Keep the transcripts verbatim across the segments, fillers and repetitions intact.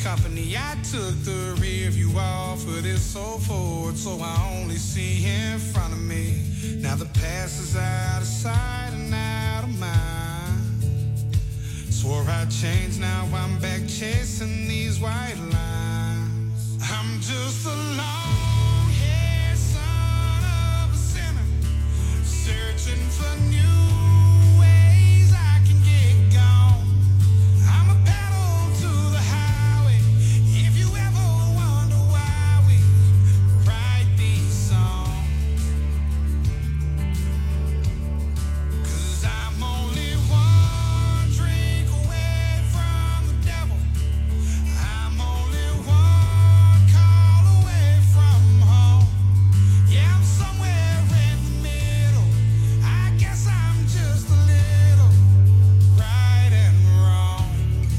company. I took the rear view off of this old Ford, so I only see in front of me. Now the past is out of sight and out of mind. Swore I'd change, now I'm back chasing these white lines. I'm just a long-haired son of a sinner, searching for new ways I can get gone. I'm a pedal to the highway. If you ever wonder why we write these songs, 'cause I'm only one drink away from the devil. I'm only one call away from home. Yeah, I'm somewhere in the middle. I guess I'm just a little right and wrong.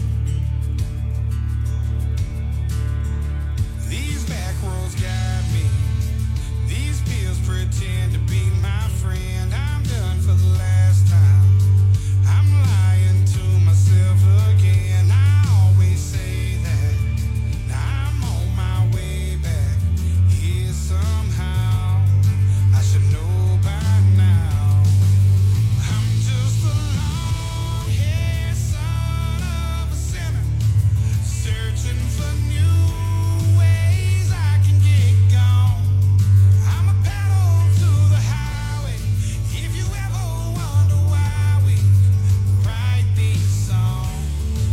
These back roads got me. These pills pretend to be my friend. I'm done for the last time. I'm lying to myself again. I always say that. Now I'm on my way back here somehow. I should know by now. I'm just a long-haired son of a sinner, searching for new ways I can get gone. I'm a pedal to the highway. If you ever wonder why we write these songs,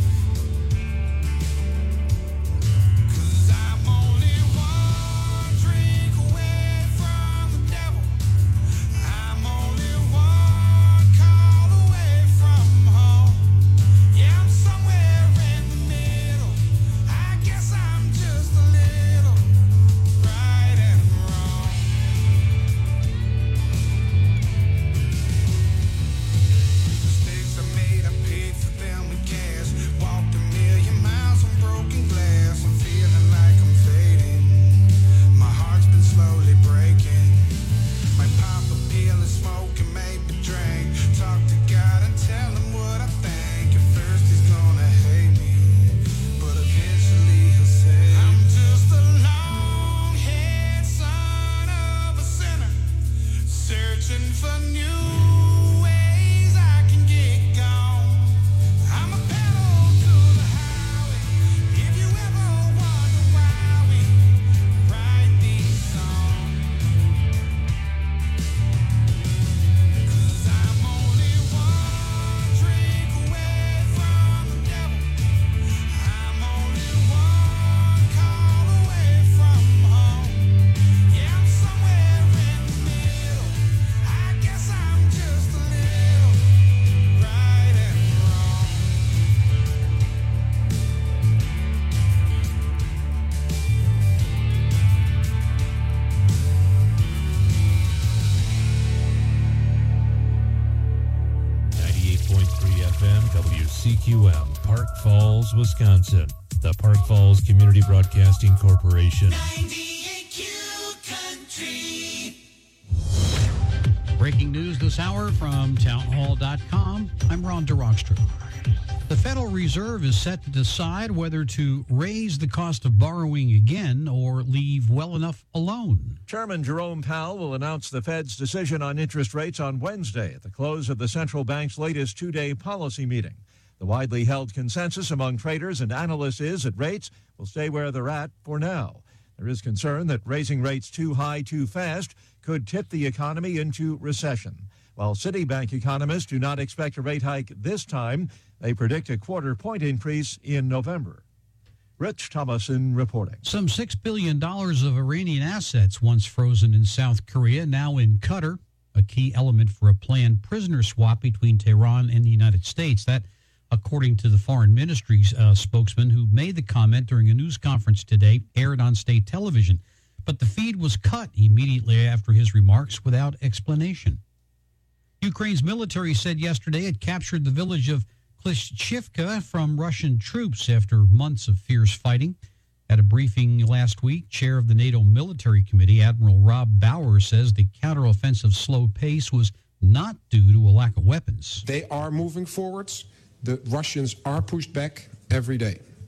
'cause I'm only one drink away from the devil. I'm only one call away from home. Yeah, I'm somewhere in the middle. I guess I'm just a little right and wrong. Mistakes I made, I paid for them with cash. Walked a million miles on broken glass. I'm feeling like I'm fading. My heart's been slowly breaking. Might pop a pill and smoke and maybe drink. Talk to God and tell him what I think. At first he's gonna hate me, but eventually he'll say, I'm just a long-haired son of a sinner, searching for new ways I can get gone. I'm a pedal to the highway. If you ever wonder why we write these songs, 'cause I'm only one drink away from the devil. I'm only one call away from home. Yeah, I'm somewhere in the middle. I guess I'm just a little right and wrong. ninety-eight point three F M W C Q M, Park Falls, Wisconsin. The Park Falls Community Broadcasting Corporation. ninety-eight Q Country. Breaking news this hour from townhall dot com. I'm Ron DeRockstra. The Federal Reserve is set to decide whether to raise the cost of borrowing again or leave well enough alone. Chairman Jerome Powell will announce the Fed's decision on interest rates on Wednesday at the close of the central bank's latest two-day policy meeting. The widely held consensus among traders and analysts is that rates will stay where they're at for now. There is concern that raising rates too high too fast could tip the economy into recession. While Citibank economists do not expect a rate hike this time, they predict a quarter-point increase in November. Rich Thomason reporting. Some six billion dollars of Iranian assets once frozen in South Korea, now in Qatar, a key element for a planned prisoner swap between Tehran and the United States. That, according to the Foreign Ministry's uh, spokesman, who made the comment during a news conference today, aired on state television. But the feed was cut immediately after his remarks without explanation. Ukraine's military said yesterday it captured the village of Klishchivka from Russian troops after months of fierce fighting. At a briefing last week, chair of the NATO Military Committee, Admiral Rob Bauer, says the counteroffensive slow pace was not due to a lack of weapons. They are moving forwards. The Russians are pushed back every day.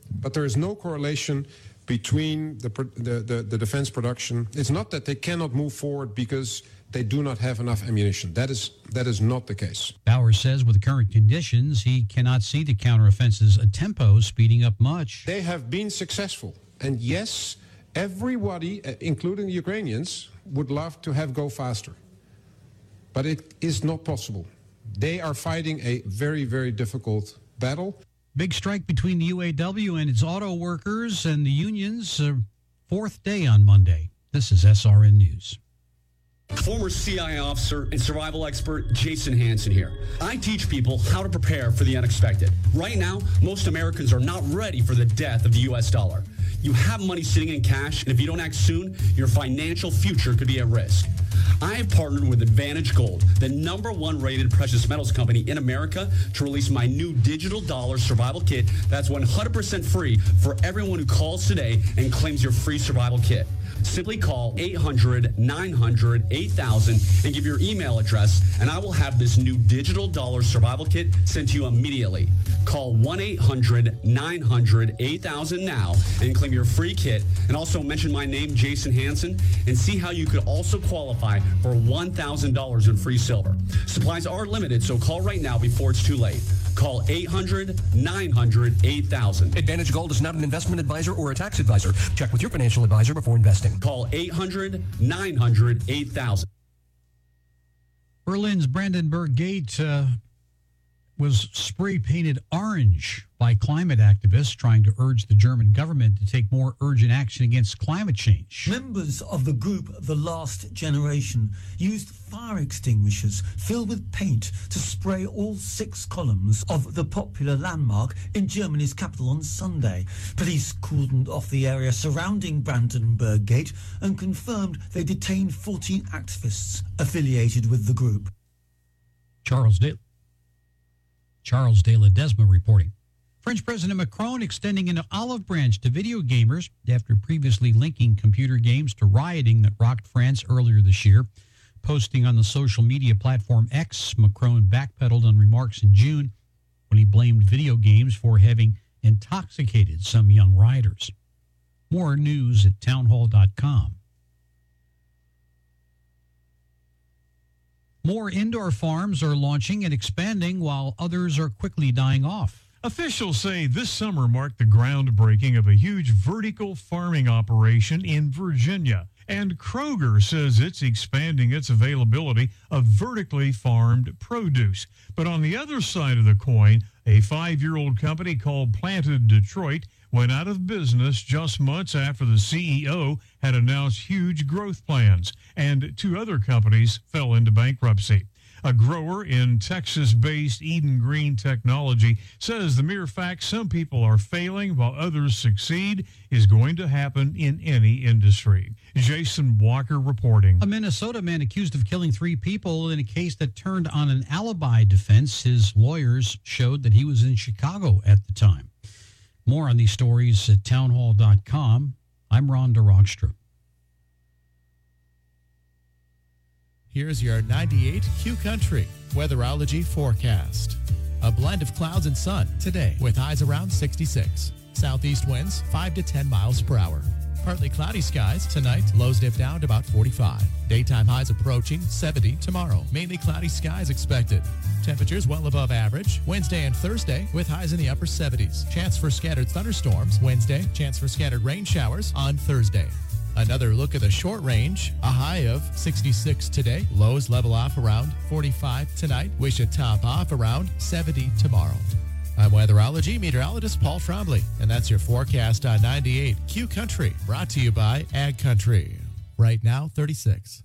but there is no correlation between the, the, the, the defense production. It's not that they cannot move forward because they do not have enough ammunition. That is that is not the case. Bauer says with the current conditions, he cannot see the counteroffensive's tempo speeding up much. They have been successful. And yes, everybody, including the Ukrainians, would love to have go faster. But it is not possible. They are fighting a very, very difficult battle. Big strike between the U A W and its auto workers and the unions. Uh, fourth day on Monday. This is S R N News. Former C I A officer and survival expert Jason Hansen here. I teach people how to prepare for the unexpected. Right now, most Americans are not ready for the death of the U S dollar. You have money sitting in cash, and if you don't act soon, your financial future could be at risk. I have partnered with Advantage Gold, the number one rated precious metals company in America, to release my new digital dollar survival kit that's one hundred percent free for everyone who calls today and claims your free survival kit. Simply call eight hundred, nine hundred, eight thousand and give your email address, and I will have this new digital dollar survival kit sent to you immediately. Call one eight hundred, nine hundred, eight thousand now and claim your free kit, and also mention my name, Jason Hansen, and see how you could also qualify for one thousand dollars in free silver. Supplies are limited, so call right now before it's too late. Call eight hundred, nine hundred, eight thousand. Advantage Gold is not an investment advisor or a tax advisor. Check with your financial advisor before investing. Call eight hundred, nine hundred, eight thousand. Berlin's Brandenburg Gate uh, was spray-painted orange by climate activists trying to urge the German government to take more urgent action against climate change. Members of the group The Last Generation used fire extinguishers filled with paint to spray all six columns of the popular landmark in Germany's capital on Sunday. Police cordoned off the area surrounding Brandenburg Gate and confirmed they detained fourteen activists affiliated with the group. Charles De, Charles de Ledesma reporting. French President Macron extending an olive branch to video gamers after previously linking computer games to rioting that rocked France earlier this year. Posting on the social media platform X, Macron backpedaled on remarks in June when he blamed video games for having intoxicated some young rioters. More news at townhall dot com. More indoor farms are launching and expanding while others are quickly dying off. Officials say this summer marked the groundbreaking of a huge vertical farming operation in Virginia. And Kroger says it's expanding its availability of vertically farmed produce. But on the other side of the coin, a five-year-old company called Planted Detroit went out of business just months after the C E O had announced huge growth plans, and two other companies fell into bankruptcy. A grower in Texas-based Eden Green Technology says the mere fact some people are failing while others succeed is going to happen in any industry. Jason Walker reporting. A Minnesota man accused of killing three people in a case that turned on an alibi defense. His lawyers showed that he was in Chicago at the time. More on these stories at townhall dot com. I'm Rhonda Rogstra. Here's your ninety-eight Q Country weatherology forecast. A blend of clouds and sun today with highs around sixty-six. Southeast winds five to ten miles per hour. Partly cloudy skies tonight. Lows dip down to about forty-five. Daytime highs approaching seventy tomorrow. Mainly cloudy skies expected. Temperatures well above average Wednesday and Thursday with highs in the upper seventies. Chance for scattered thunderstorms Wednesday. Chance for scattered rain showers on Thursday. Another look at the short range. A high of sixty-six today. Lows level off around forty-five tonight. We should top off around seventy tomorrow. I'm weatherology meteorologist Paul Trombley, and that's your forecast on ninety-eight Q Country, brought to you by Ag Country. Right now, thirty-six.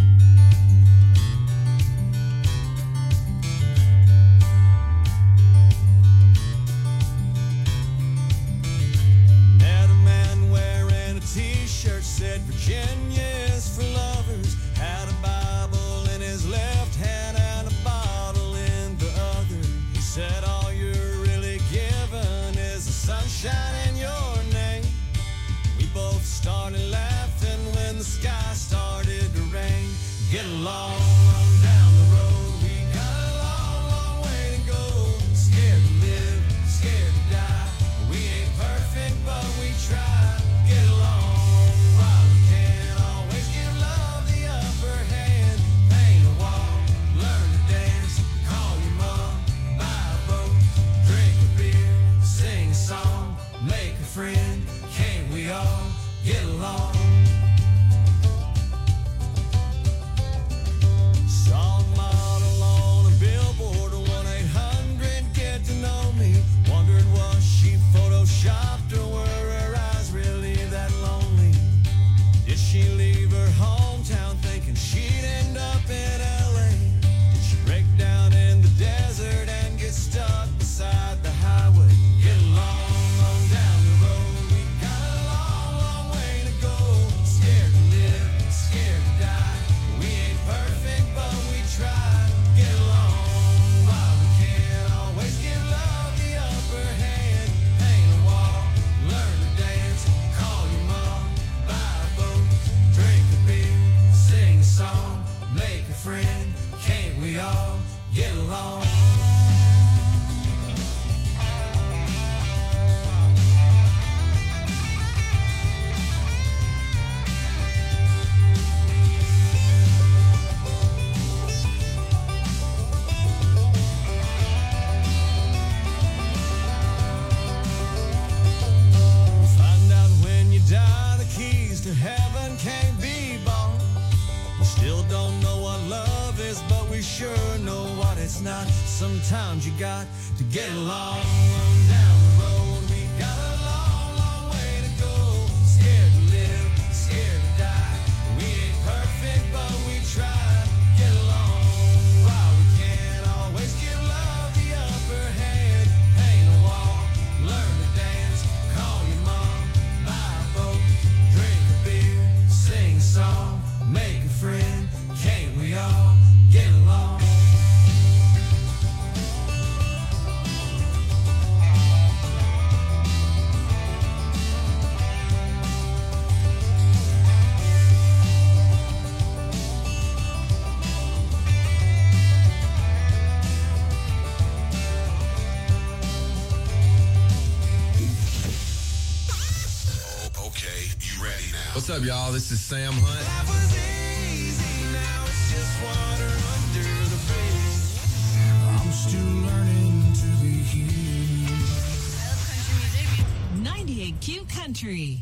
Met a man wearing a t-shirt said Virginia is for lovers. Had a Bible in his left hand and a bottle in the other. He said all you're really given is the sunshine in your name. We both started laughing when the sky started to rain. day. Wondered was she photoshopped or were her eyes really that lonely? Did she leave her hometown thinking she'd end up in L A? Did she break down in the desert and get stuck beside the highway? Getting long, long down the road. We got a long, long way to go. Scared to live, scared to die. We ain't perfect, but we try. Get along while we can. Always give love the upper hand. Paint a wall, learn to dance. Call your mom, buy a boat, drink a beer, sing a song, make a friend. Can't we all get along? Find out when you die, the keys to heaven can't be bought. We still don't know what love is, but we sure know what it's not. Sometimes you got to get along down the road. We got a long, long way to go. Scared to live, scared to die. We ain't perfect, but we try. Get along while we can. Always give love the upper hand. Paint a wall, learn to dance. Call your mom, buy a boat, drink a beer, sing a song, make a friend. Can't we all get along? Okay, you ready now? What's up, y'all? This is Sam Hunt. That was easy, now it's just water under the bridge. I'm still learning to be here. ninety-eight Q Country.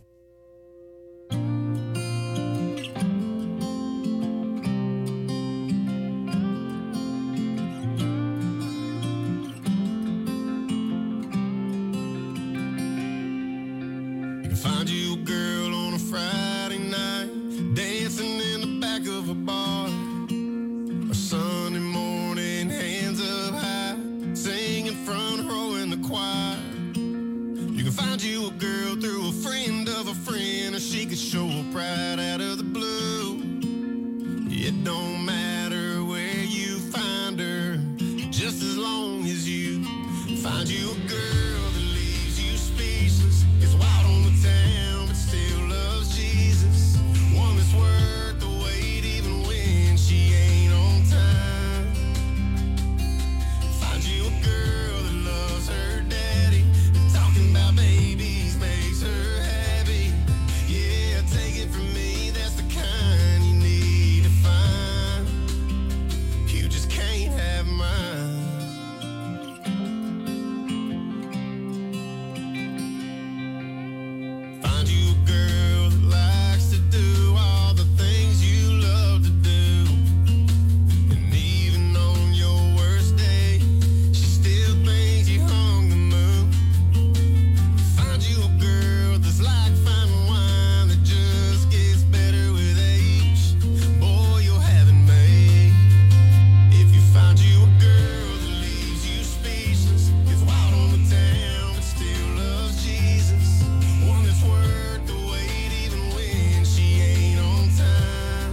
You can find you a girl on a Friday night, dancing in the back of a bar. Or Sunday morning, hands up high, singing front row in the choir. You can find you a girl through a friend of a friend, or she could show up right out of the blue. It don't matter where you find her, just as long as you find you a girl that leaves you speechless. Gets wild on the town, but still loves Jesus. One that's worth the wait, even when she ain't on time. Find you a girl that loves her daddy, talking about babies makes her happy. Yeah, take it from me, that's the kind you need to find. You just can't have mine. Find you a girl that likes to do all the things you love to do. And even on your worst day, she still thinks you hung the moon. Find you a girl that's like fine wine that just gets better with age. Boy, you'll have it made. If you find you a girl that leaves you speechless, gets wild on the town but still loves Jesus. One that's worth the wait even when she ain't on time.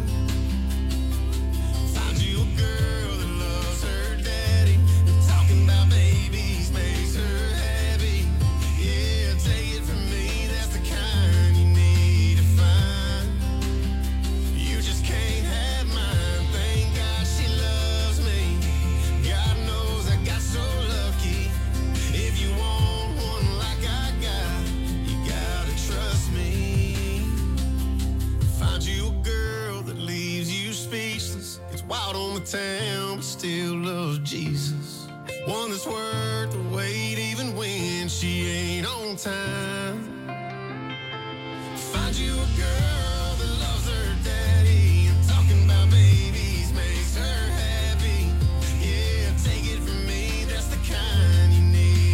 Find you a girl that loves her daddy, talking about babies makes her happy. Yeah, take it from me, that's the kind you need to find. You just can't have mine. Thank God she loves me. God knows I got so lucky. If you want one like I got, you gotta trust me. Find you a girl that leaves you speechless, gets wild on the town but still loves Jesus. One that's worth the wait even when she ain't on time. Find you a girl that loves her daddy, and talking about babies makes her happy. Yeah, take it from me, that's the kind you need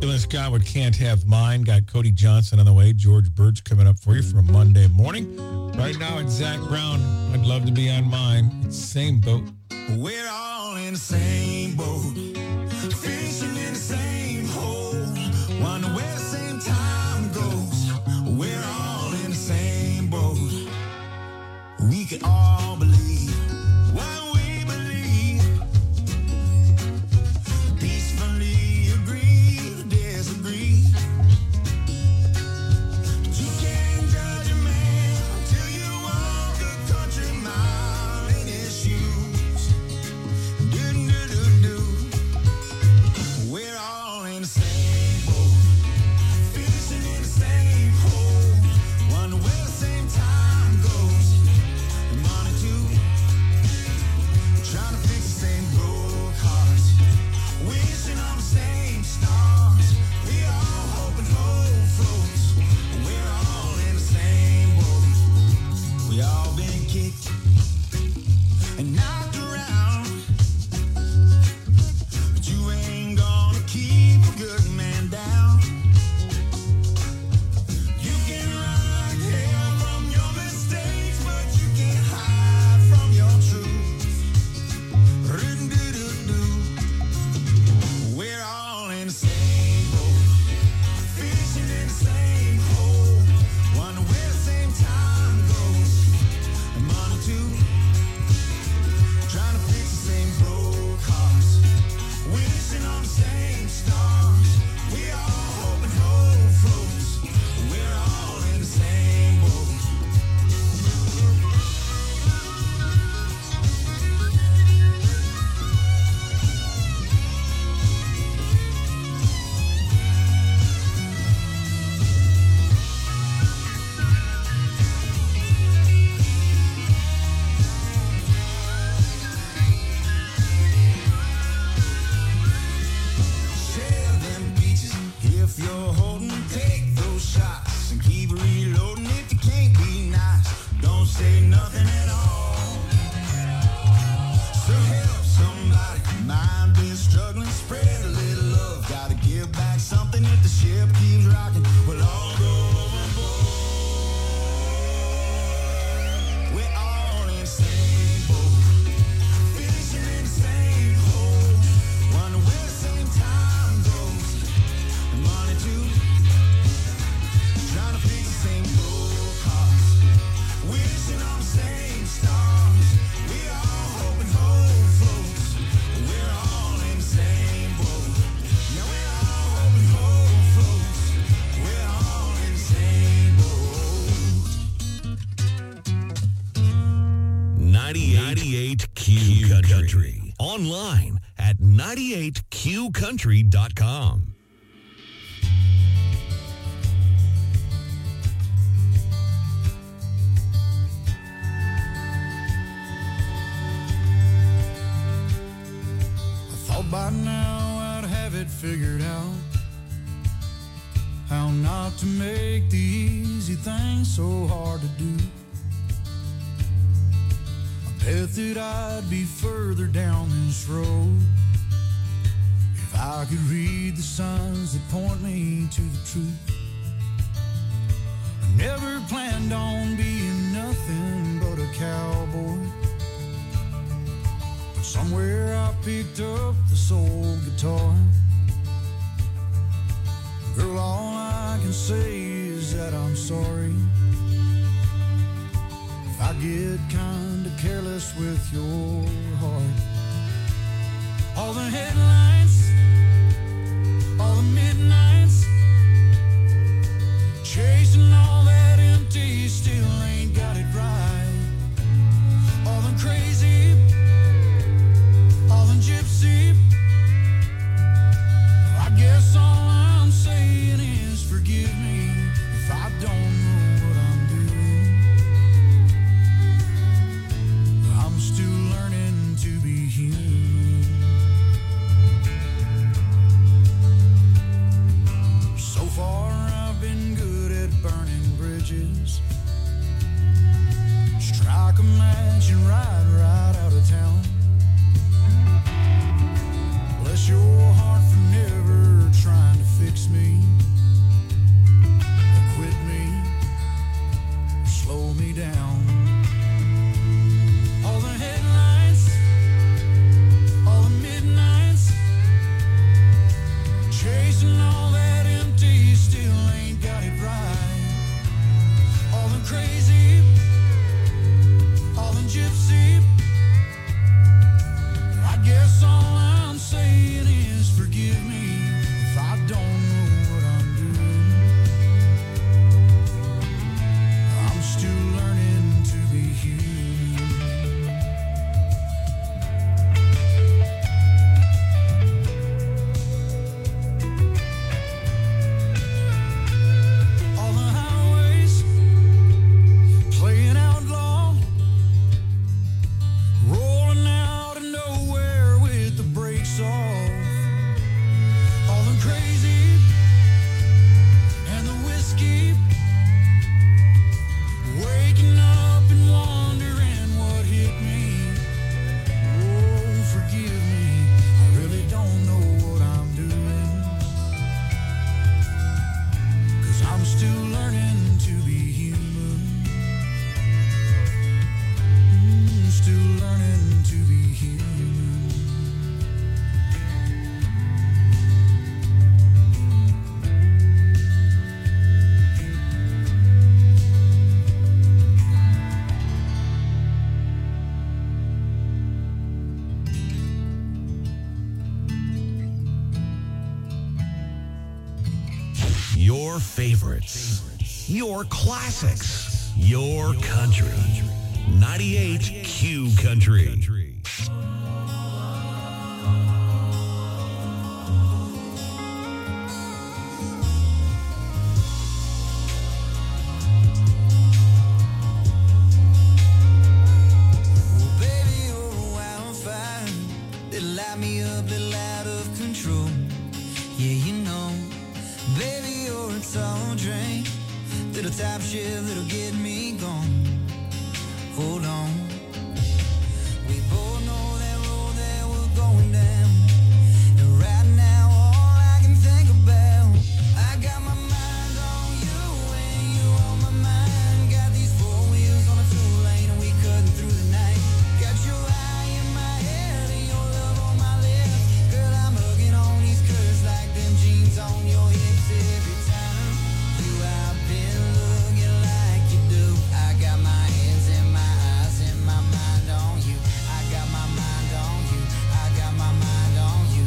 Dylan Scott with Can't Have Mine. Got Cody Johnson on the way. George Birch coming up for you for a Monday morning. Right now it's Zach Brown. I'd love to be on mine. It's same boat. We're all in the same boat, fishing in the same hole, wonder where the same time goes. We're all in the same boat. We can all believe what we believe. Peacefully agree to disagree. But you can't judge a man till you walk a country mile in his shoes. Do, do, do, do. We're all in the same boat, fishing in the same hole, wonder where the same time goes. Money too, trying to fix the same broke hearts, wishing on the same stars. We all hoping hope floats. We're all in the same boat. We all been kicked and knocked around, but you ain't gonna keep a good man down. You can run like hell from your mistakes, but you can't hide from your truth. Ru-do-do-do. We're all in the same boat, fishing in the same hole, wonder where the same time goes. And money too, trying to fix the same broke hearts, wishing on the same stars. We all hoping hope floats. We're all in the same boat. Share them beaches if you're holding. Take those shots and keep reloading. If you can't be nice, don't say nothing at all. So help somebody, mind been struggling. Spread a little love, gotta give back something. If the ship keeps rocking, we'll all go overboard. We're all in the same boat, fishing in the same hole, wonder where the same time goes. And money too, trying to fix the same broke hearts, wishing on the same stars. We all hoping hope floats. We're all in the same boat. Yeah, we're all hoping hope floats. We're all in the same boat. ninety-eight Q Country. Online at ninety-eight q country dot com. I thought by now I'd have it figured out, how not to make the easy things so hard to do. I bet that I'd be further down this road if I could read the signs that point me to the truth. I never planned on being nothing but a cowboy, but somewhere I picked up the soul guitar. Girl, all I can say is that I'm sorry if I get kinda careless with your heart. All the headlights, all the midnights, chasing all that empty, still ain't got it right. All the crazy, all the gypsy, I guess all I'm saying is forgive me if I don't know what I'm doing. I'm still learning to be human. Your favorites. Your classics. Your country. ninety-eight Q Country. Light me up, little out of control. Yeah, you know, baby, you're a tall drink, little top shift that'll get me gone. Hold on, we both know that road that we're going down. And right now, all I can think about, I got my mind on you and you on my mind. Got these four wheels on a two lane and we cutting through the night. Got your eye in my head and your love on my lips. Girl, I'm hugging on these curves like them jeans on your hips every time. You have been looking like you do. I got my hands in my eyes and my mind on you. I got my mind on you. I got my mind on you.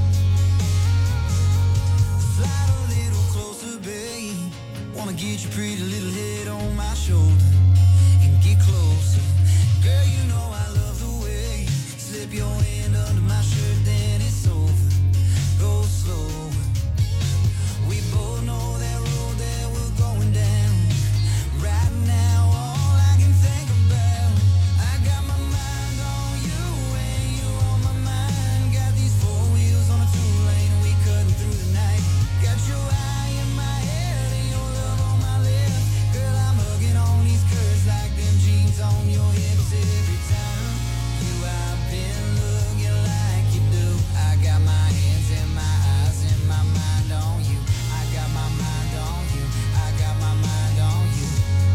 Slide a little closer, babe. Wanna get your pretty little head on my shoulder and get closer. Girl, you know I love the way you slip your hand under my shirt, then it's over. Go slow. We both know that road that we're going down. Right now, all I can think about, I got my mind on you and you on my mind. Got these four wheels on a two lane and we cutting through the night. Got your eye in my head and your love on my lips. Girl, I'm hugging on these curves like them jeans on your hips every time. You have been looking like you do. I got my hands in my eyes and my mind on you. I got my mind on you. I got my mind on you.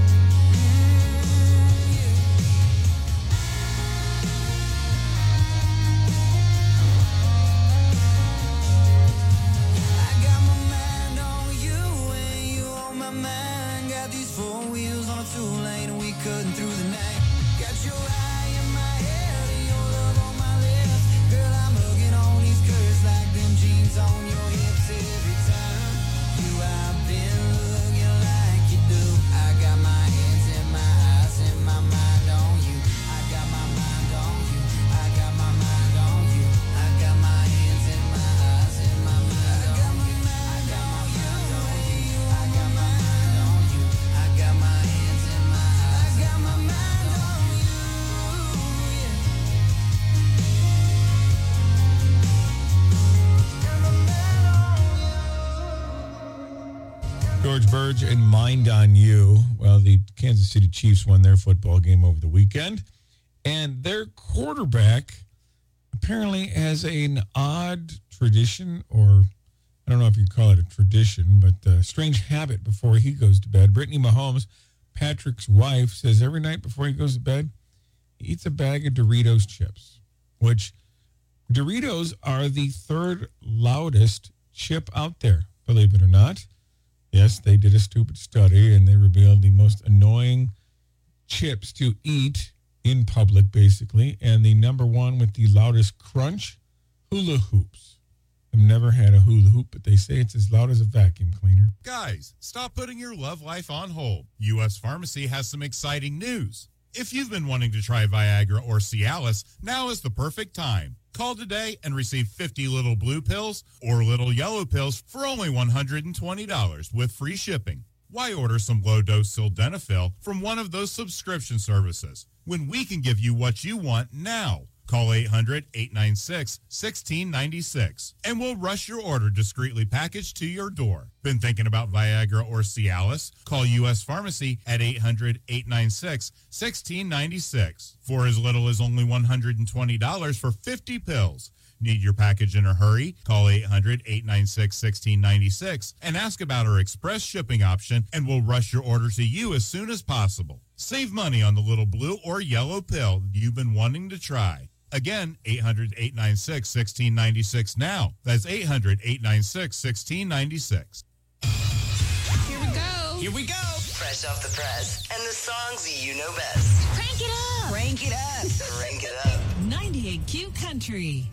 I got my mind on you and you on my mind. Got these four wheels on a two lane and we cutting through the night. Got your eye in my head and your love on my lips. Girl, I'm hugging on these curves like them jeans on your hips every time. You have been looking like you do. I got my hands in my eyes and my mind on you. I got my mind on you. I got my mind on you. I got my hands in my eyes and my mind on you. I got my mind on you. I got my mind on you. I got my hands in my eyes. I got my mind on you. Yeah. George Burge and Mind on You. Well, the Kansas City Chiefs won their football game over the weekend, and their quarterback apparently has an odd tradition, or I don't know if you call it a tradition, but a strange habit before he goes to bed. Brittany Mahomes, Patrick's wife, says every night before he goes to bed, he eats a bag of Doritos chips, which Doritos are the third loudest chip out there, believe it or not. Yes, they did a stupid study, and they revealed the most annoying chips to eat in public, basically. And the number one with the loudest crunch, hula hoops. I've never had a hula hoop, but they say it's as loud as a vacuum cleaner. Guys, stop putting your love life on hold. U S Pharmacy has some exciting news. If you've been wanting to try Viagra or Cialis, now is the perfect time. Call today and receive fifty little blue pills or little yellow pills for only one hundred twenty dollars with free shipping. Why order some low-dose sildenafil from one of those subscription services when we can give you what you want now? Call eight hundred, eight nine six, one six nine six and we'll rush your order discreetly packaged to your door. Been thinking about Viagra or Cialis? Call U S Pharmacy at eight hundred, eight nine six, one six nine six for as little as only one hundred twenty dollars for fifty pills. Need your package in a hurry? Call eight hundred, eight nine six, one six nine six and ask about our express shipping option, and we'll rush your order to you as soon as possible. Save money on the little blue or yellow pill you've been wanting to try. Again, eight hundred, eight nine six, one six nine six now. That's eight hundred, eight nine six, one six nine six. Here we go. Here we go. Fresh off the press and the songs you know best. Crank it up. Crank it up. Crank it up. ninety-eight Q Country.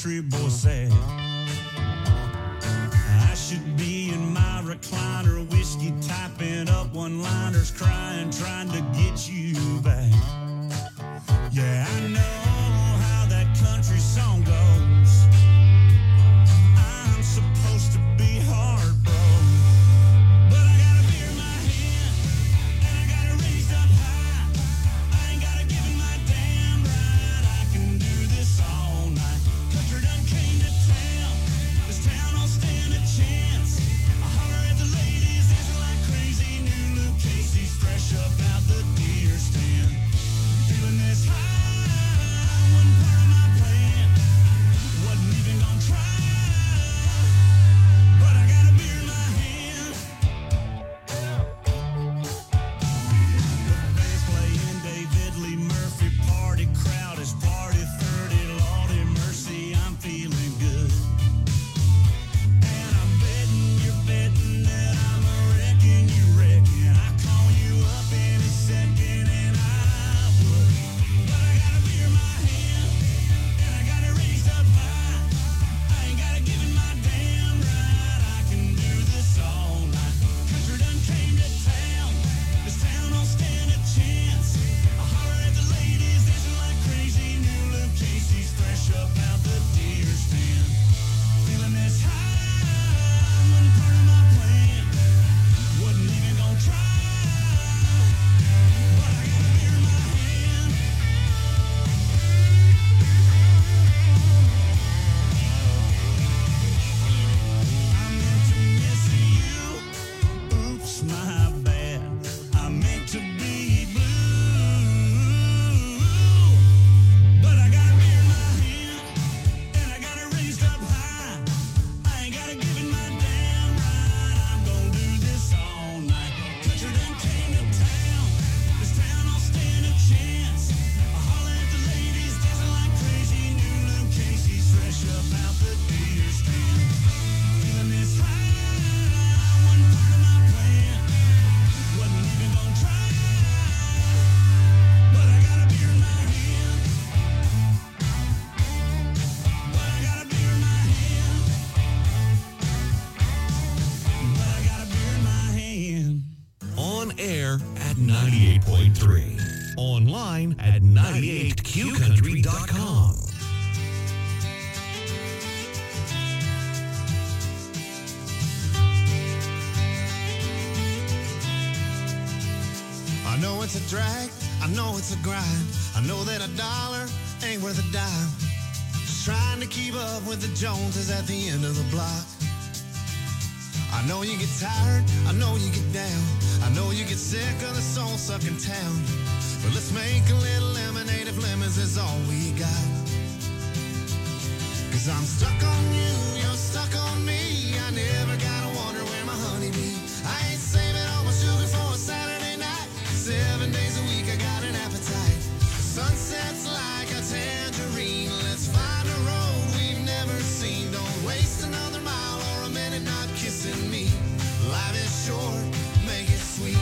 country boy said. I should be in my recliner, whiskey typing up one-liners, crying, trying to get you back. Yeah, I know how that country song goes. I'm supposed to be heartbroken, but I got a beer in my hand, and I got it raised up high. I ain't gotta give it my damn right. I can do this all night. Country done came to town. This town don't stand a chance. I holler at the ladies, dancing like crazy. New Luke Casey's fresh up out the deer stand. Feeling this high, wasn't part of my plan. Wasn't even gonna try, but I got a beer in my hand. The band's playing David Lee Murphy, party crowd is party thirty. Lordy mercy, I'm feeling good. And I'm betting you're betting that I'm a wrecking you reckon. I call you up any second and I would. But I got a beer in my hand, and I got it raised up high. I ain't gotta give it my damn right. I can do this all night. Country done came to town. This town don't stand a chance. I holler at the ladies, dancing like crazy. New Luke Casey's fresh up out the deer stand. Feeling this high, wasn't part of my plan. Wasn't even gonna try, but I got a beer in my hand. I meant to miss you. Oops, my bad. I meant to be blue. But I got a beer in my hand, and I got it raised up high. I ain't gotta give it my damn right. I'm gonna do this all night. Country done came to town. This town don't stand a chance. I holler at the ladies, dancing like crazy. New Luke Casey's fresh up out the deer stand. Feeling this high, wasn't part of my plan. Wasn't even gonna try, but I got a beer in my hand. But I got a beer in my hand. But I got a beer in my hand. On air at ninety-eight point three. Online at ninety-eight q country dot com. I know it's a drag, I know it's a grind. I know that a dollar ain't worth a dime. Just trying to keep up with the Joneses at the end of the block. I know you get tired, I know you get down. I know you get sick of the soul-sucking town. But let's make a little lemonade if lemons is all we got. Cause I'm stuck on you, you're stuck on me. I never gotta wonder where my honey be. I ain't saving all my sugar for a Saturday night. Seven days a week I got an appetite. Sunsets like a tangerine. Let's find a road we've never seen. Don't waste another mile or a minute not kissing me. Life is short, make it sweet.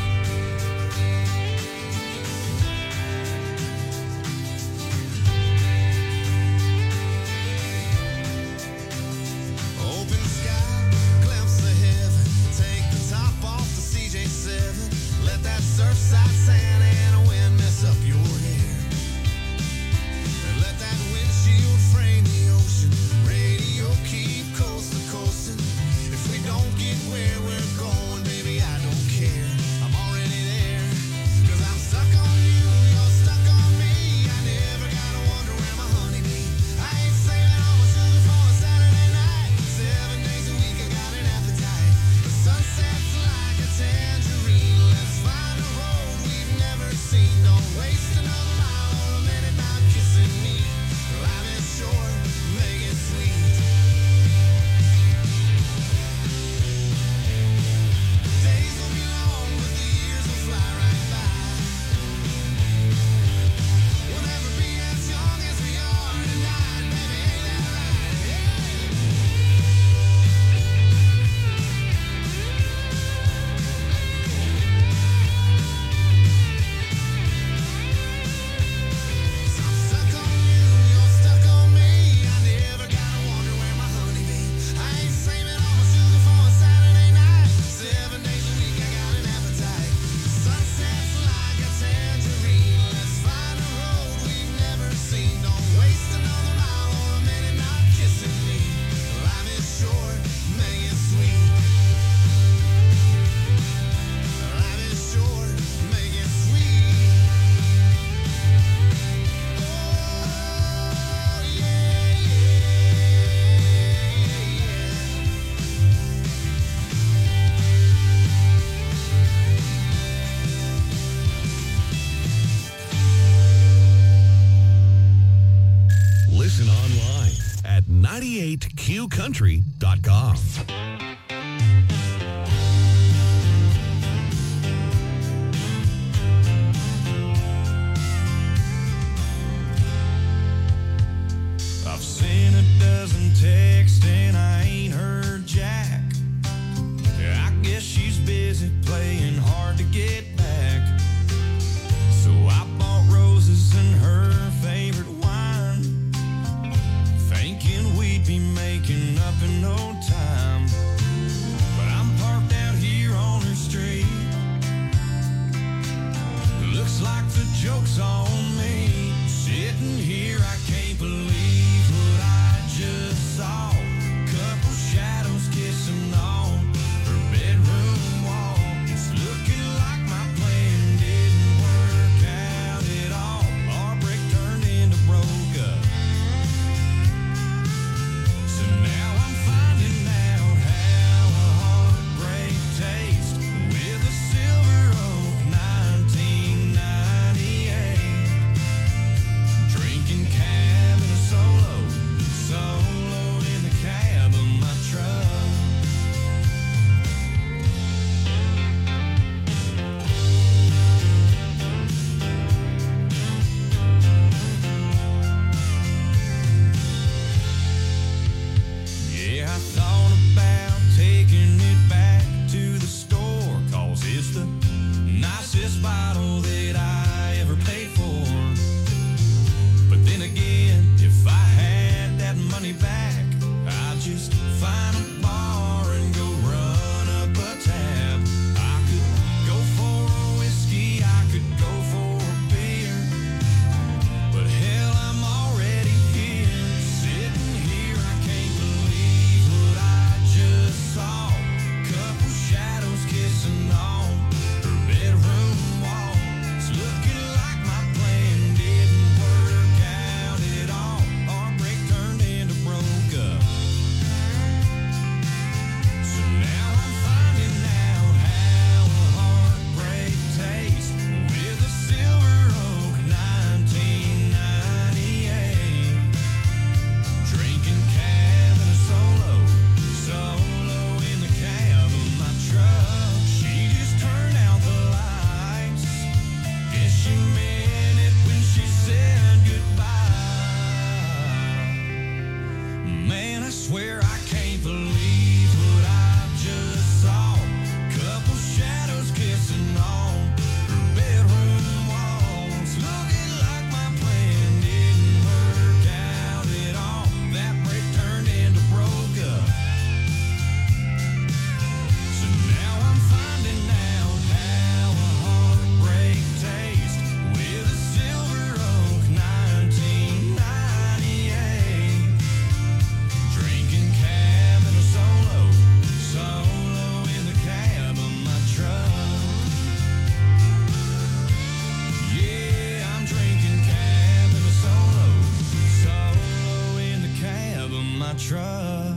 ninety-eight Q country dot com. I've seen a dozen texts and I ain't heard Jack. I guess she's busy playing hard to get back. So I bought roses and her favorite wine, thinking we'd be making up in no time. But I'm parked out here on her street. Looks like the joke's on me. Sitting here, I can't believe what I just saw. Couple shadows kissing on her bedroom wall. It's looking like my plan didn't work out at all. Our break turned into broke up. So now I'm finding out how a heartbreak tastes with a Silver Oak nineteen ninety-eight. Drinking cab in a solo, solo in the cab of my truck. Yeah, I thought about taking it back to the store, 'cause it's the nicest bottle that I ever paid for. But then again, if I had that money back, I'd just find a bar and go run up a tab. I could go for a whiskey, I could go for a beer, but hell, I'm already here. Sitting here, I can't believe what I just saw. Couple shadows kissing on her bedroom wall. It's looking like my plan didn't work out at all. Our break turned into broke up. So now I'm finding out how a heartbreak tastes with a Silver Oak nineteen ninety-eight. Drinking cab in a solo, solo in the cab of my truck. She just turned out the lights. Guess she meant it when she said goodbye. Man, I swear I can't believe what I just saw. Couple shadows kissing on her bedroom walls. Looking like my plan didn't work out at all. That break turned into broke up. So now I'm finding out how a heartbreak tastes with a Silver Oak nineteen ninety-eight. Drinking cab in a solo, solo in the cab of my truck. Yeah, I'm drinking cab in a solo, solo in the cab of my truck.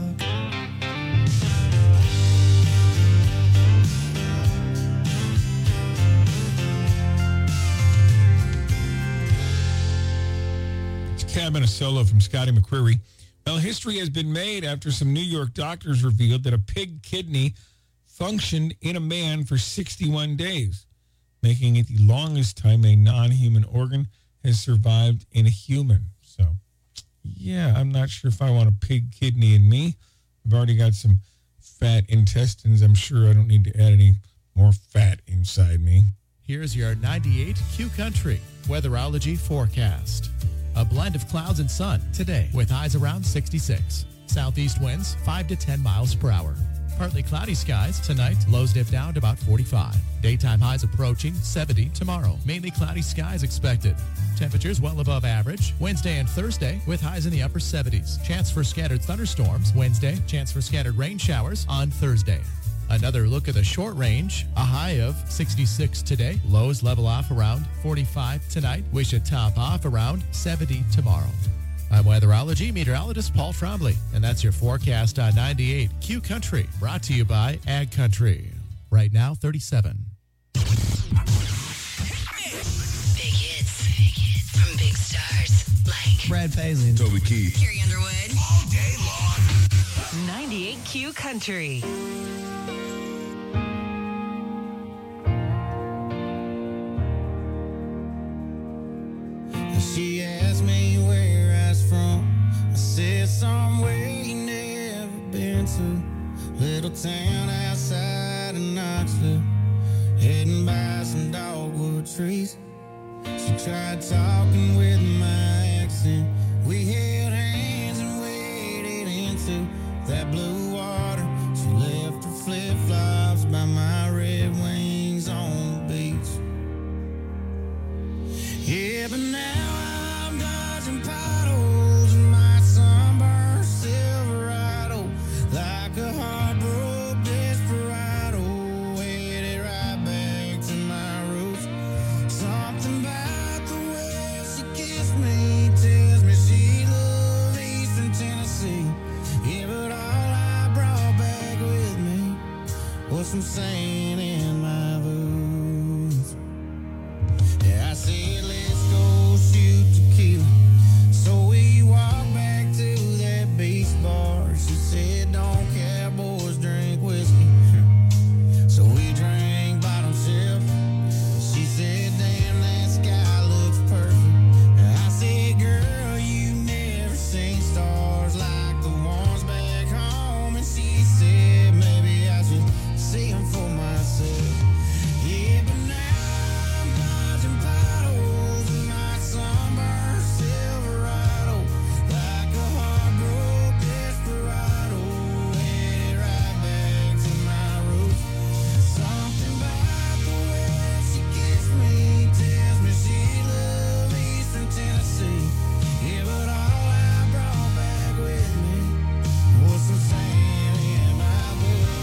Cabin a Solo from Scotty McCreery. Well, history has been made after some New York doctors revealed that a pig kidney functioned in a man for sixty-one days, making it the longest time a non-human organ has survived in a human. So, yeah, I'm not sure if I want a pig kidney in me. I've already got some fat intestines. I'm sure I don't need to add any more fat inside me. Here's your ninety-eight Q Country weatherology forecast. A blend of clouds and sun today with highs around sixty-six. Southeast winds five to ten miles per hour. Partly cloudy skies tonight. Lows dip down to about forty-five. Daytime highs approaching seventy tomorrow. Mainly cloudy skies expected. Temperatures well above average Wednesday and Thursday with highs in the upper seventies. Chance for scattered thunderstorms Wednesday. Chance for scattered rain showers on Thursday. Another look at the short range. A high of sixty-six today. Lows level off around forty-five tonight. We should top off around seventy tomorrow. I'm weatherology meteorologist Paul Trombley, and that's your forecast on ninety-eight Q Country, brought to you by Ag Country. Right now, thirty-seven. Big hits, big hits from big stars. Like Brad Paisley. Toby Keith. Carrie Underwood. All day long. ninety-eight Q Country. She asked me where I was from. I said somewhere you never been to. Little town outside of Knoxville, heading by some dogwood trees. She tried talking with my accent. We held hands and waded into that blue water. She left her flip-flops by my Red Wings on the beach. Yeah, but now I'm dodging potholes in my sunburned Silverado, like a heartbroken desperado, headed right back to my roots. Something about the way she kissed me tells me she loved Eastern Tennessee. Yeah, but all I brought back with me was some sand in my boots. Yeah, I said, let's go shoot tequila. So we walked back to that beach bar. She said, don't cowboys drink whiskey. So we drank bottom shelf. She said, damn, that sky looks perfect. I said, girl, you never seen stars like the ones back home. And she said, maybe I should see them for myself. Yeah, but now I'm dodging potholes in my sunburned Silverado, like a heartbroken desperado, headed right back to my roots. Something about the way she kissed me tells me she loved Eastern Tennessee. Yeah, but all I brought back with me was some sand in my boots.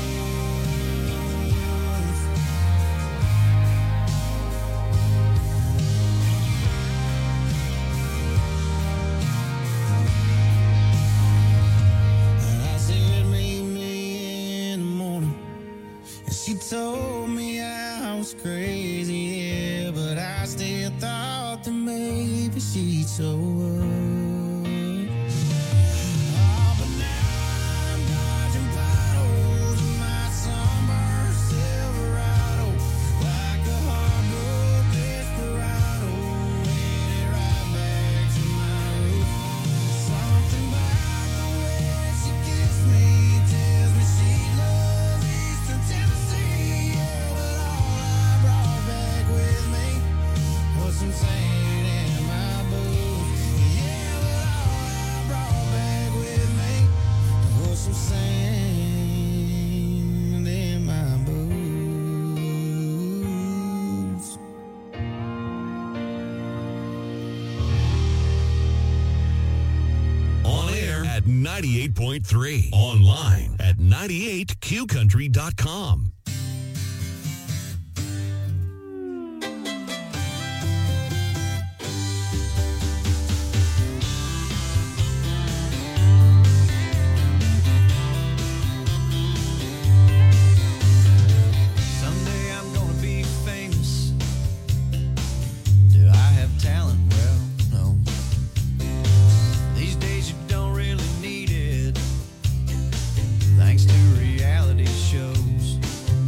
I said, meet me in the morning. And she told me I was crazy, yeah, but I still thought that maybe she'd show up. Oh, but now I'm dodging potholes in my sunburned Silverado, like a heartbroken desperado, headed right back to my roots. Something about the way she kissed me tells me she loves Eastern Tennessee. Yeah, but all I brought back with me was some sand in my boots. Yeah, but all I brought back with me was some sand in my boots. On air at ninety-eight point three. Online at ninety-eight Q country dot com. Someday I'm gonna be famous. Do I have talent? Well, no. These days you don't really need it, thanks to reality shows.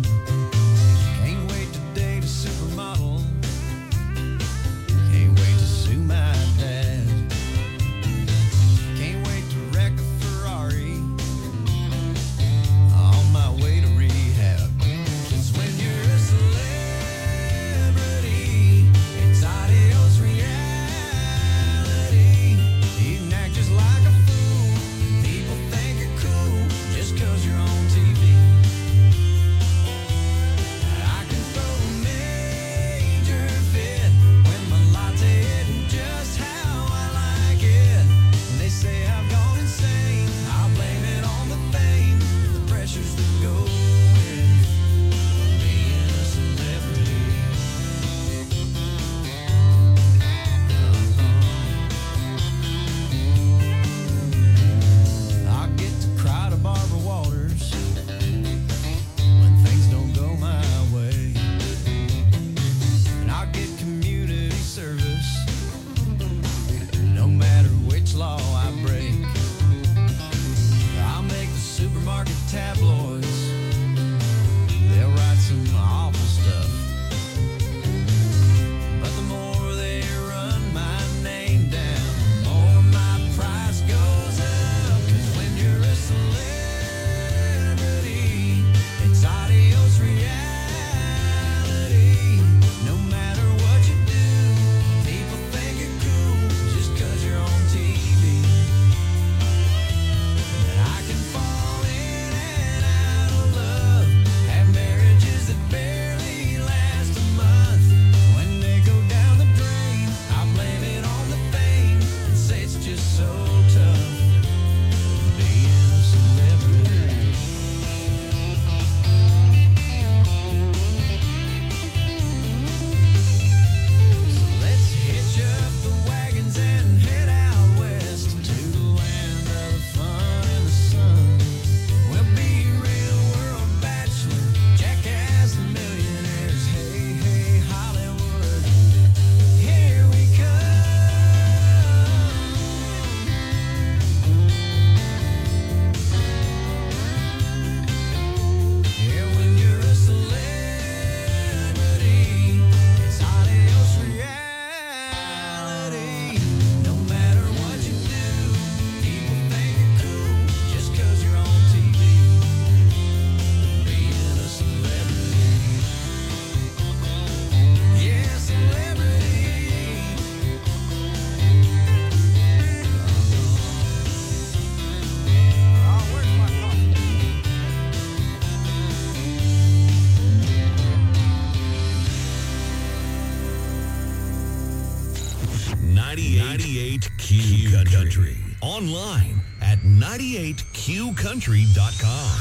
ninety-eight Q Country. Online at ninety-eight Q country dot com.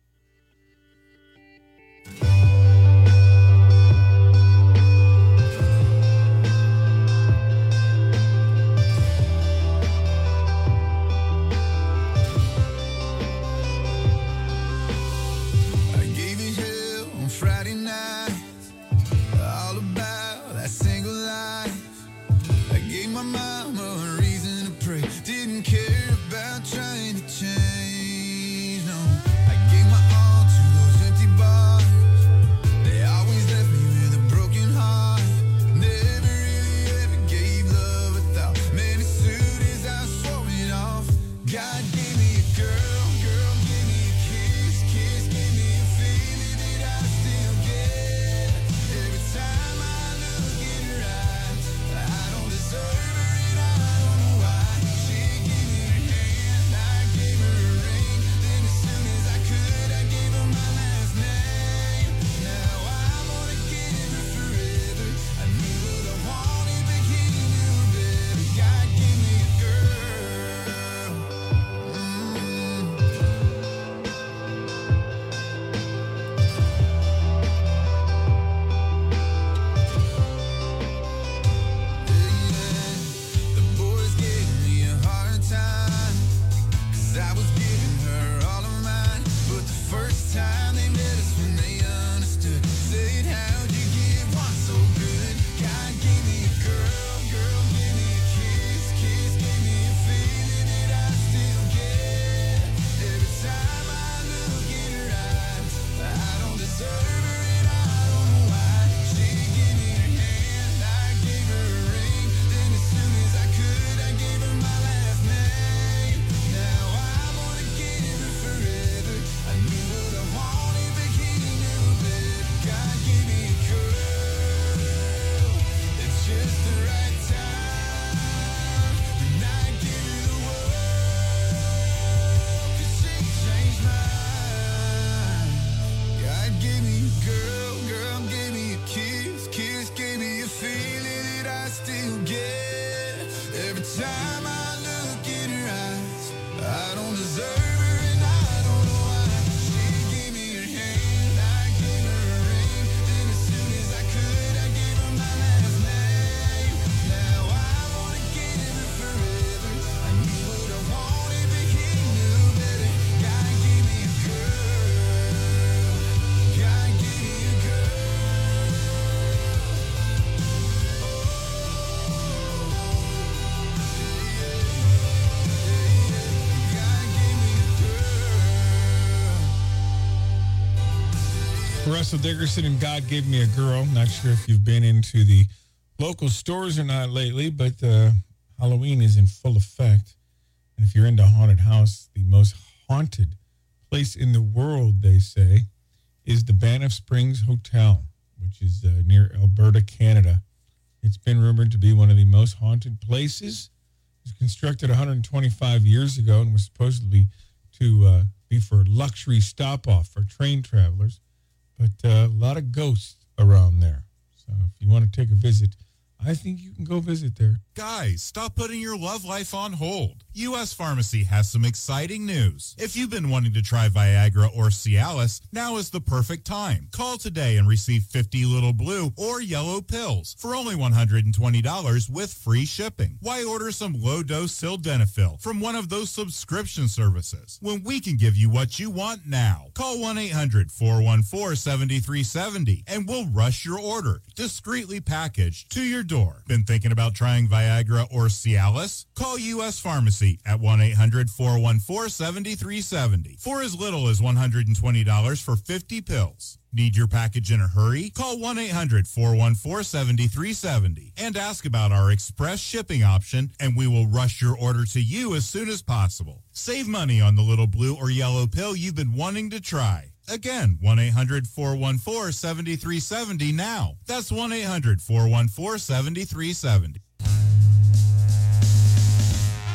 Russell Dickerson and God Gave Me a Girl. Not sure if you've been into the local stores or not lately, but uh, Halloween is in full effect. And if you're into haunted house, the most haunted place in the world, they say, is the Banff Springs Hotel, which is uh, near Alberta, Canada. It's been rumored to be one of the most haunted places. It was constructed one hundred twenty-five years ago and was supposedly to uh, be for luxury stop-off for train travelers. But uh, a lot of ghosts around there. So if you want to take a visit, I think you can go visit there. Guys, stop putting your love life on hold. U S Pharmacy has some exciting news. If you've been wanting to try Viagra or Cialis, now is the perfect time. Call today and receive fifty little blue or yellow pills for only one hundred twenty dollars with free shipping. Why order some low-dose sildenafil from one of those subscription services when we can give you what you want now? Call one eight hundred four one four seven three seven zero and we'll rush your order, discreetly packaged, to your door. Been thinking about trying Viagra or Cialis? Call U S Pharmacy at one eight hundred four one four seven three seven zero for as little as one hundred twenty dollars for fifty pills. Need your package in a hurry? Call one eight hundred four one four seven three seven zero and ask about our express shipping option, and we will rush your order to you as soon as possible. Save money on the little blue or yellow pill you've been wanting to try. Again, one eight hundred four one four seven three seven zero now. That's one eight hundred four one four seven three seven zero.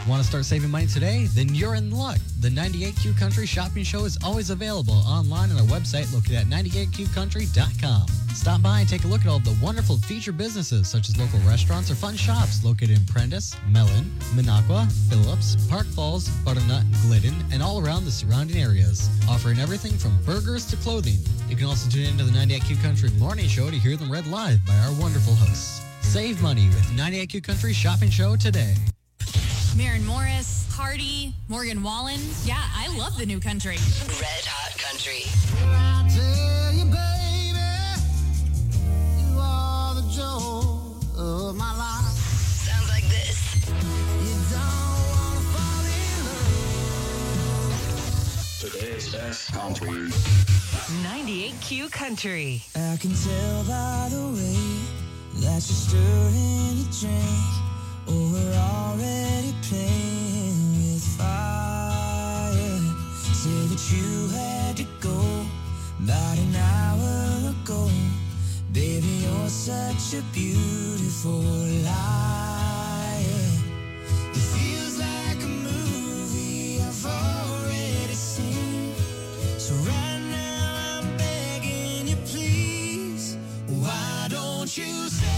Want to start saving money today? Then you're in luck. The ninety-eight Q Country Shopping Show is always available online on our website located at ninety-eight q country dot com. Stop by and take a look at all the wonderful featured businesses such as local restaurants or fun shops located in Prentice, Mellon, Minocqua, Phillips, Park Falls, Butternut, Glidden, and all around the surrounding areas, offering everything from burgers to clothing. You can also tune into the ninety-eight Q Country Morning Show to hear them read live by our wonderful hosts. Save money with ninety-eight Q Country Shopping Show today. Maren Morris, Hardy, Morgan Wallen. Yeah, I love the new country. Red Hot Country. I tell you, baby, you are the joy of my life. Sounds like this. You don't wanna fall in love. Today's best country. ninety-eight Q Country. I can tell by the way that you're stirring your drink. Oh, we're already playing with fire. Say that you had to go about an hour ago. Baby, you're such a beautiful liar. It feels like a movie I've already seen. So right now I'm begging you, please. Why don't you say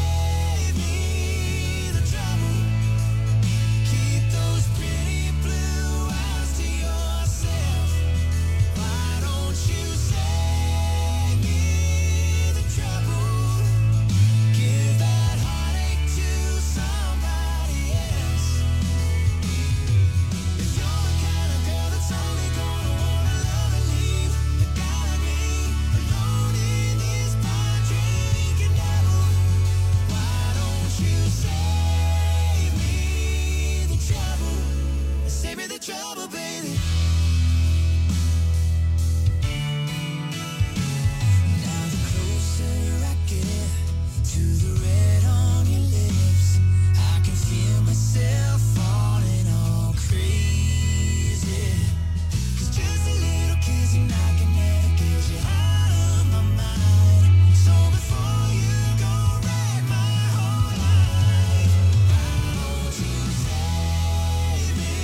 trouble, baby. Now the closer I get to the red on your lips, I can feel myself falling all crazy. 'Cause just a little kiss and I can never get you out of my mind. So before you go wreck my whole life, why don't you save me?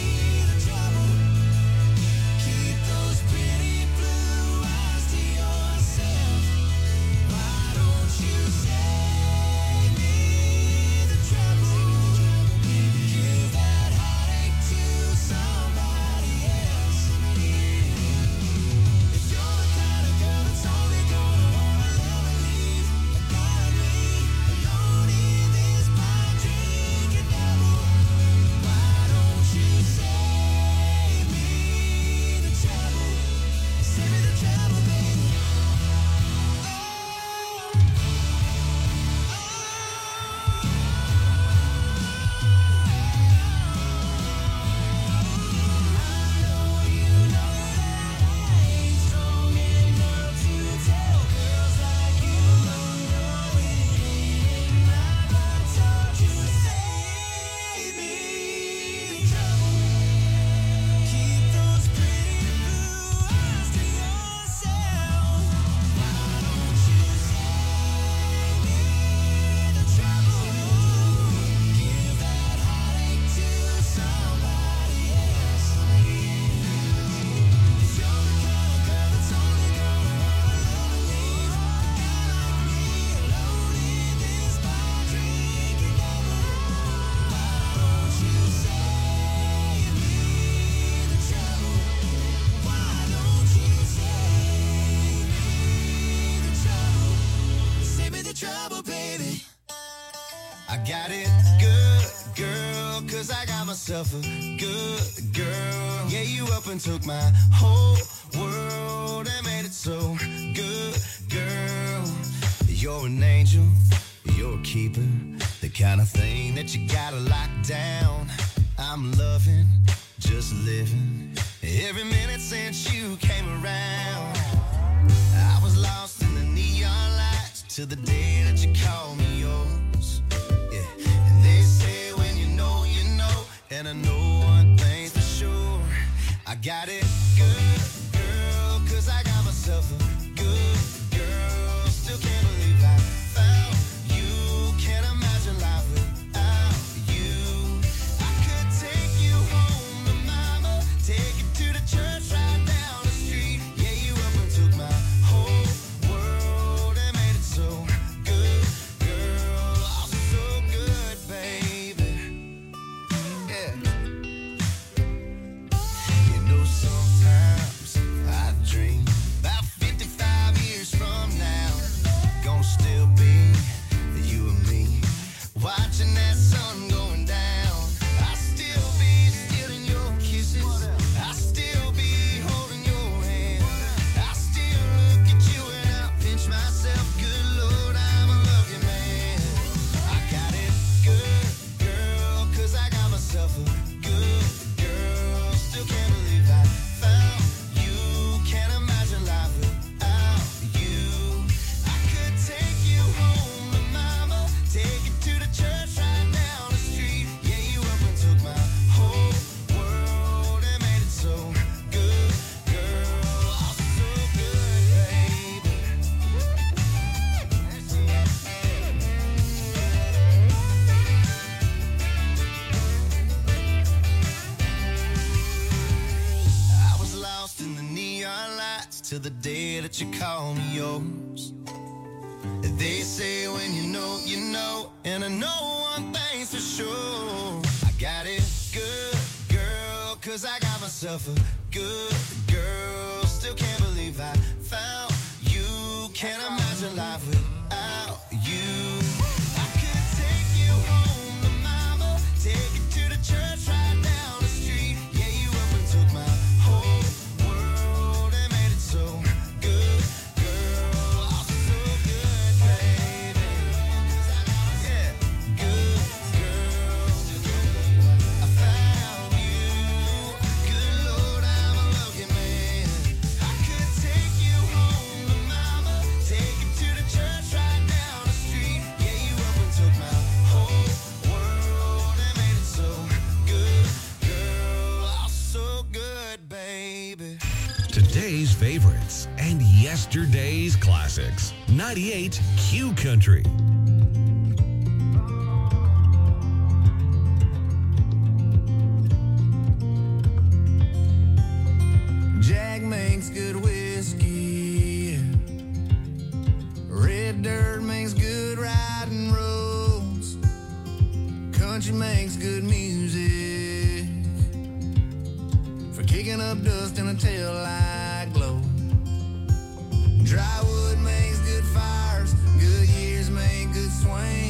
Keep those pretty blue eyes to yourself. Why don't you save me the trouble? Give that heartache to somebody else. If you're the kind of girl that's only gonna wanna love and leave, you got me alone in this bar drinking double. Why don't you save me the trouble? Save me the trouble, baby. Trouble, baby. I got it good, girl, 'cause I got myself a good girl. Yeah, you up and took my whole world and made it so good, girl. You're an angel, you're a keeper, the kind of thing that you gotta lock down. I'm loving, just living, every minute since you came around. I was lost in the neon lights till the day that you called me yours. Yeah, and they say when you know, you know, and I know one thing's for sure. I got it good, girl, 'cause I got myself a good girl. Still can't believe I found you. Can't imagine life without you. I could till the day that you call me yours. They say when you know, you know, and I know one thing's for sure. I got it good, girl, cause I got myself a good girl. Still can't believe I found you. Can't imagine life without you. I could take you home to mama, take you to the church right down the street. Yeah, you up and took my whole world and made it so good, girl. Oh, so good, baby. Yeah, good girl. I found you. Good Lord, I'm a lucky man. I could take you home to mama, take you to the church right down the street. Yeah, you up and took my whole world and made it so good, girl. Oh, so good, baby. Today's favorites and yesterday's classics. ninety-eight Q Country. Jack makes good whiskey. Red dirt makes good riding roads. Country makes good music for kicking up dust in a tail light glow. Dry wood makes good fires. Good years make good swing.